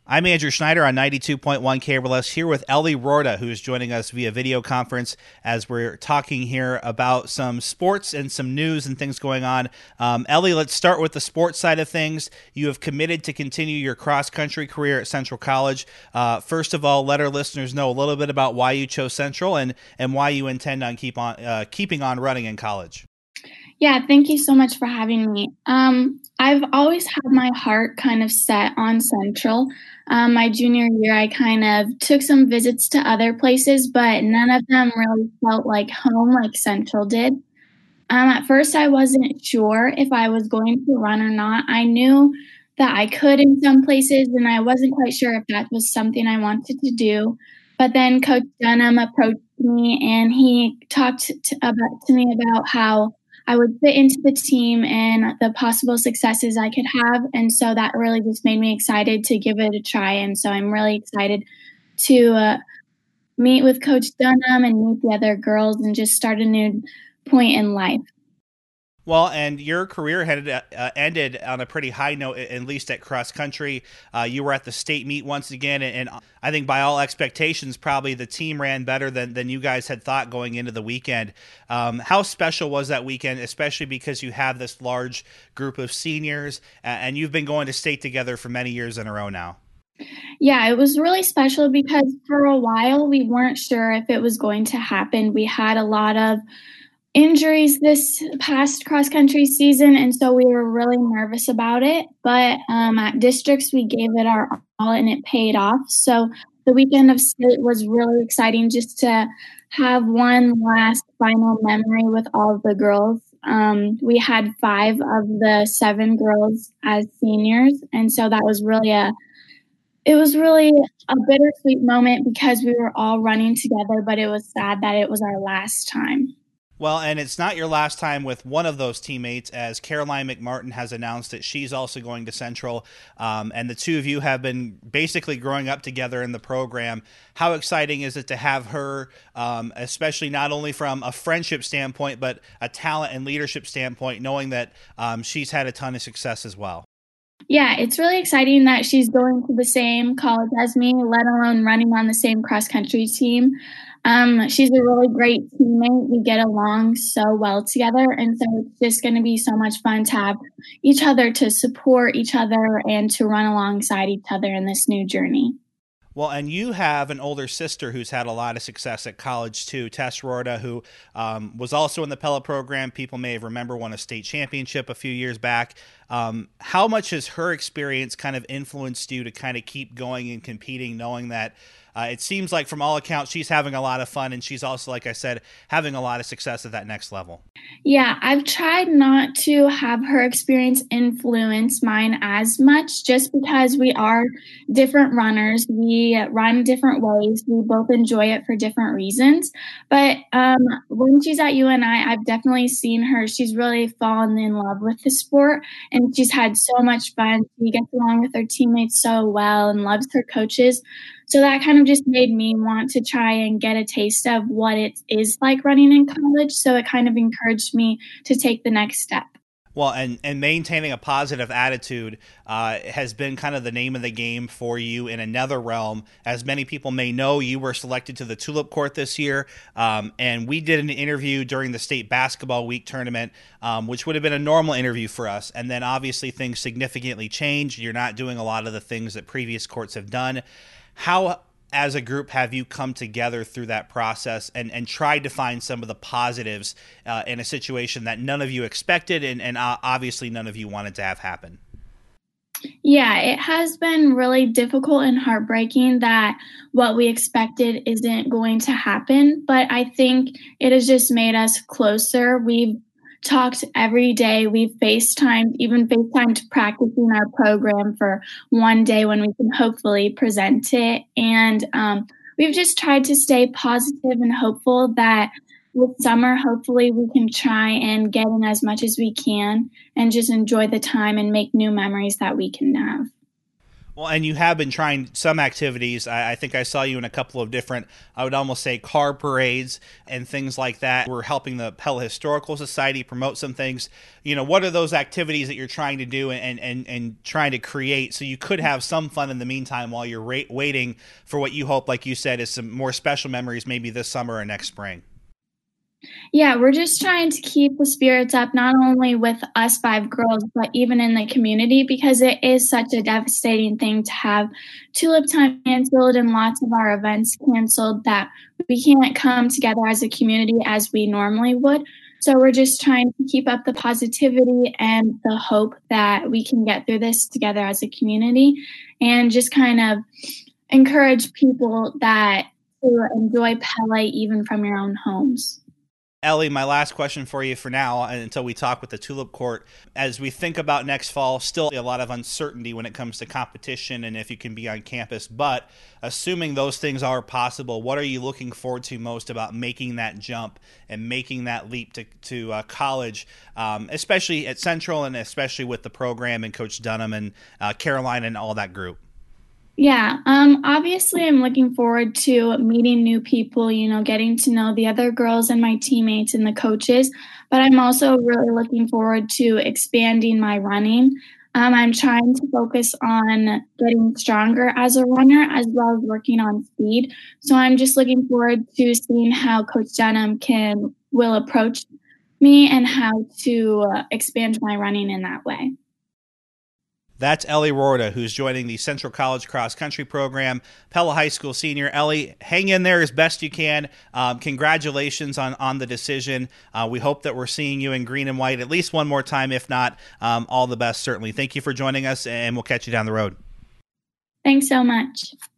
I'm Andrew Schneider on 92.1 KRLS here with Ellie Rorda, who is joining us via video conference as we're talking here about some sports and some news and things going on. Ellie, let's start with the sports side of things. You have committed to continue your cross-country career at Central College. First of all, let our listeners know a little bit about why you chose Central and why you intend on keeping on running in college. Yeah, thank you so much for having me. I've always had my heart kind of set on Central. My junior year, I kind of took some visits to other places, but none of them really felt like home like Central did. At first, I wasn't sure if I was going to run or not. I knew that I could in some places, and I wasn't quite sure if that was something I wanted to do. But then Coach Dunham approached me, and he talked to me about how I would fit into the team and the possible successes I could have. And so that really just made me excited to give it a try. And so I'm really excited to meet with Coach Dunham and meet the other girls and just start a new point in life. Well, and your career had ended on a pretty high note, at least at cross country. You were at the state meet once again, and I think by all expectations, probably the team ran better than you guys had thought going into the weekend. How special was that weekend, especially because you have this large group of seniors, and you've been going to state together for many years in a row now? Yeah, it was really special because for a while we weren't sure if it was going to happen. We had a lot of injuries this past cross-country season, and so we were really nervous about it. But at districts, we gave it our all, and it paid off. So the weekend of state was really exciting just to have one last final memory with all of the girls. We had 5 of the 7 girls as seniors, and so that was really a bittersweet moment because we were all running together, but it was sad that it was our last time. Well, and it's not your last time with one of those teammates, as Caroline McMartin has announced that she's also going to Central, and the two of you have been basically growing up together in the program. How exciting is it to have her, especially not only from a friendship standpoint, but a talent and leadership standpoint, knowing that she's had a ton of success as well? Yeah, it's really exciting that she's going to the same college as me, let alone running on the same cross-country team. She's a really great teammate. We get along so well together, and so it's just going to be so much fun to have each other to support each other and to run alongside each other in this new journey. Well, and you have an older sister who's had a lot of success at college too, Tess Rorda, who was also in the Pella program. People may remember won a state championship a few years back. How much has her experience kind of influenced you to kind of keep going and competing, knowing that it seems like from all accounts she's having a lot of fun, and she's also, like I said, having a lot of success at that next level? Yeah, I've tried not to have her experience influence mine as much just because we are different runners. We run different ways. We both enjoy it for different reasons. But when she's at UNI, I've definitely seen her. She's really fallen in love with the sport, and she's had so much fun. She gets along with her teammates so well and loves her coaches. So that kind of just made me want to try and get a taste of what it is like running in college. So it kind of encouraged me to take the next step. Well, and maintaining a positive attitude has been kind of the name of the game for you in another realm. As many people may know, you were selected to the Tulip Court this year, and we did an interview during the State Basketball Week tournament, which would have been a normal interview for us. And then obviously things significantly changed. You're not doing a lot of the things that previous courts have done. How, as a group, have you come together through that process and tried to find some of the positives in a situation that none of you expected and obviously none of you wanted to have happen? Yeah, it has been really difficult and heartbreaking that what we expected isn't going to happen, but I think it has just made us closer. We've talked every day. We've FaceTimed practicing our program for one day when we can hopefully present it. And we've just tried to stay positive and hopeful that with summer, hopefully we can try and get in as much as we can and just enjoy the time and make new memories that we can have. Well, and you have been trying some activities. I think I saw you in a couple of different, I would almost say, car parades and things like that. We're helping the Pella Historical Society promote some things. What are those activities that you're trying to do and trying to create so you could have some fun in the meantime while you're waiting for what you hope, like you said, is some more special memories maybe this summer or next spring? Yeah, we're just trying to keep the spirits up, not only with us five girls, but even in the community, because it is such a devastating thing to have Tulip Time canceled and lots of our events canceled that we can't come together as a community as we normally would. So we're just trying to keep up the positivity and the hope that we can get through this together as a community and just kind of encourage people that to enjoy Pele even from your own homes. Ellie, my last question for you for now, until we talk with the Tulip Court. As we think about next fall, still a lot of uncertainty when it comes to competition and if you can be on campus. But assuming those things are possible, what are you looking forward to most about making that jump and making that leap to college, especially at Central and especially with the program and Coach Dunham and Caroline and all that group? Yeah, obviously I'm looking forward to meeting new people, getting to know the other girls and my teammates and the coaches, but I'm also really looking forward to expanding my running. I'm trying to focus on getting stronger as a runner as well as working on speed. So I'm just looking forward to seeing how Coach Dunham will approach me and how to expand my running in that way. That's Ellie Rorda, who's joining the Central College Cross Country Program, Pella High School senior. Ellie, hang in there as best you can. Congratulations on the decision. We hope that we're seeing you in green and white at least one more time. If not, all the best, certainly. Thank you for joining us, and we'll catch you down the road. Thanks so much.